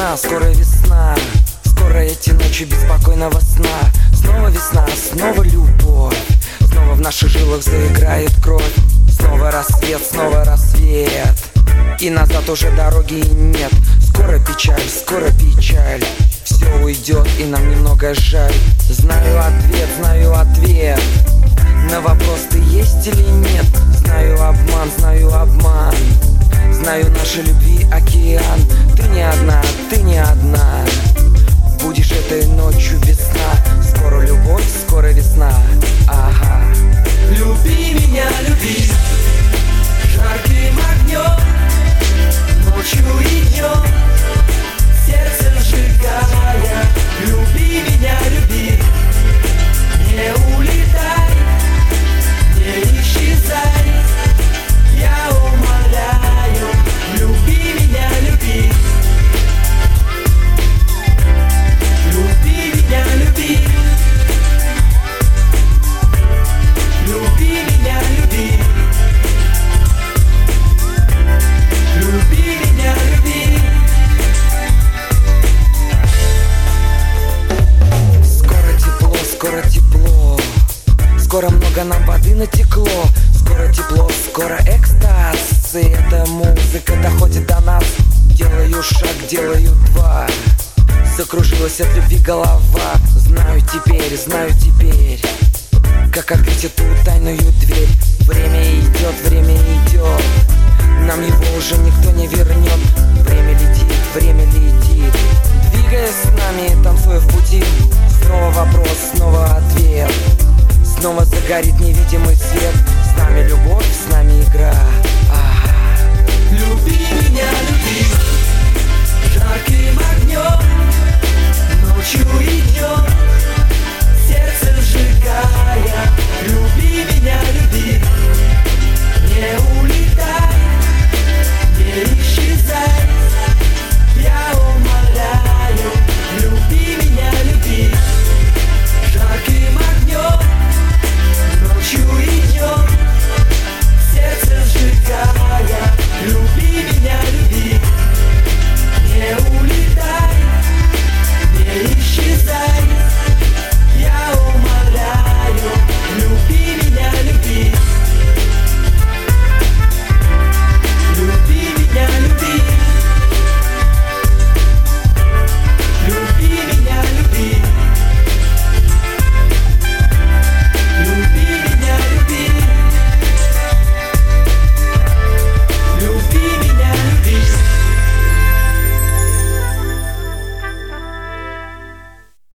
весна, скоро весна. Скоро эти ночи беспокойного сна. Снова весна, снова любовь. Снова в наших жилах заиграет кровь. Снова рассвет, снова рассвет. И назад уже дороги нет. Скоро печаль, скоро печаль. Все уйдет и нам немного жаль. Знаю ответ на вопрос, ты есть или нет. Знаю обман, знаю нашей любви океан. Ты не одна, ты не одна. Будешь этой ночью весна. Скоро любовь, скоро весна. Ага. Люби меня, люби жарким огнем, ночью и днем, сердце сжигая. Люби меня, люби, не улетай, не исчезай. Я умоляю, люби меня, люби. Люби меня, люби. Люби меня, люби. Люби меня, люби. Скоро тепло, скоро тепло. Скоро много нам воды натекло. Скоро тепло, скоро экстаз. И эта музыка доходит до нас. Делаю шаг, делаю два. Закружилась от любви голова. Знаю теперь, как открыть эту тайную дверь. Время идет, время идет. Нам его уже никто не вернет. Время летит, время летит. Двигаясь с нами, танцуя в пути. Снова вопрос, снова ответ. Снова загорит невидимый свет.